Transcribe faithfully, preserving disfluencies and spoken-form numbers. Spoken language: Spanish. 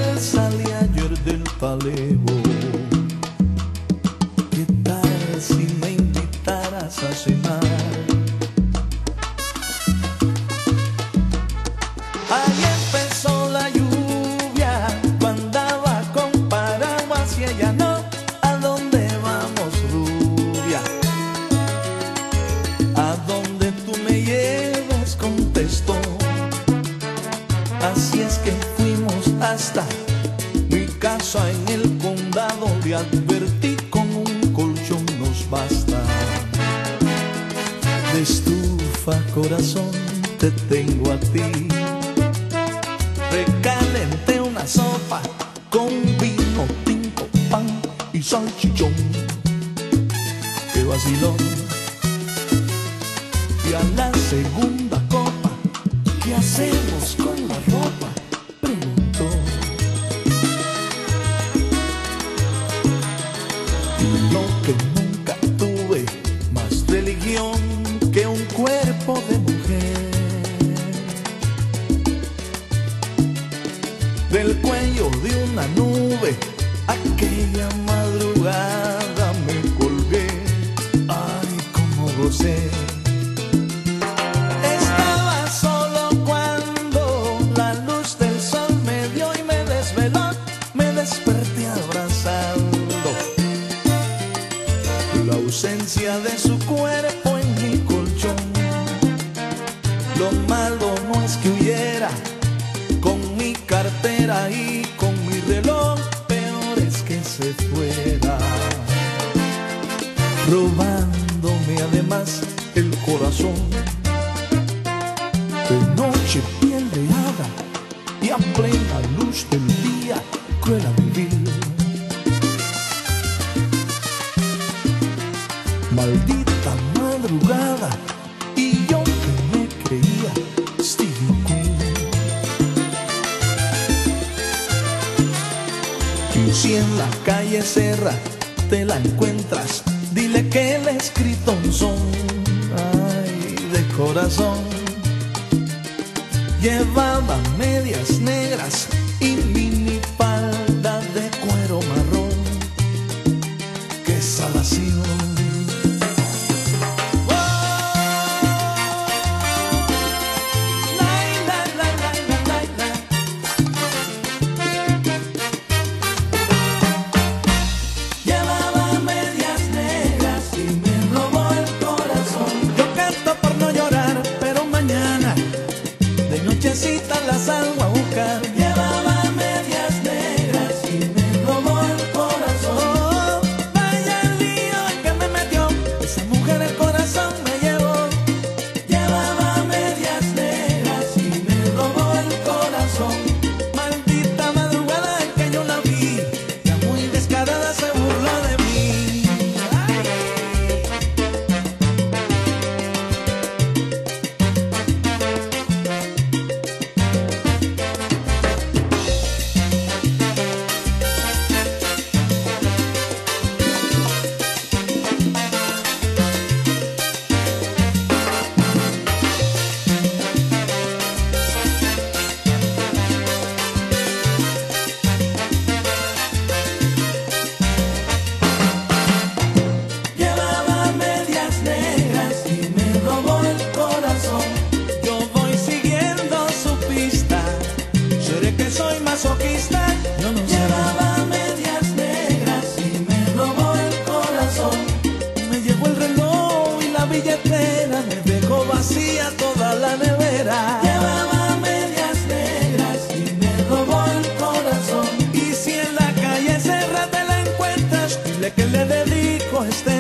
tal salí ayer del Talevo? ¿Qué tal si me invitaras a cenar? Ahí empezó la lluvia, yo andaba con paraguas y ella no. ¿A dónde vamos, rubia? A donde tú me lleves, contestó. Así es que fuimos hasta mi casa en el condado. Le advertí, con un colchón nos basta. De estufa, corazón, te tengo a ti. Recalenté una sopa con vino tinto, pan y salchichón. Qué vacilón. Y a la segunda copa, ¿qué hacemos con la ropa?, preguntó. Y yo, que nunca tuve más religión que un cuerpo de mujer, del cuello de una nube aquella madrugada me colgué. Ay, cómo gocé. Estaba solo cuando la luz del sol me dio y me desveló. Me desperté abrazando la ausencia de su cuerpo en mi colchón. Lo malo no es que huyera con mi cartera y con mi reloj, peor es que se fuera, robándome además el corazón. De noche, piel de hada, y a plena luz del día, cruel a vivir. Maldita madrugada, y yo que me creía Stevie Queen. Y si en la calle Serra te la encuentras, dile que le he escrito un son, ay, de corazón. Llevaba medias negras y minifalda de cuero marrón. ¡Qué salación! Nochecita la salgo a buscar. Llevaba medias negras y me robó el corazón. Oh, vaya el lío en que me metió, esa mujer el corazón me llevó. Llevaba medias negras y me robó el corazón. Maldita madrugada en que yo la vi, ya muy descarada se burló de mí. Ay. Soy masoquista, yo no sé. Llevaba medias negras y me robó el corazón. Me llevó el reloj y la billetera, me dejó vacía toda la nevera. Llevaba medias negras y me robó el corazón. Y si en la calle Serra te la encuentras, dile que le dedico este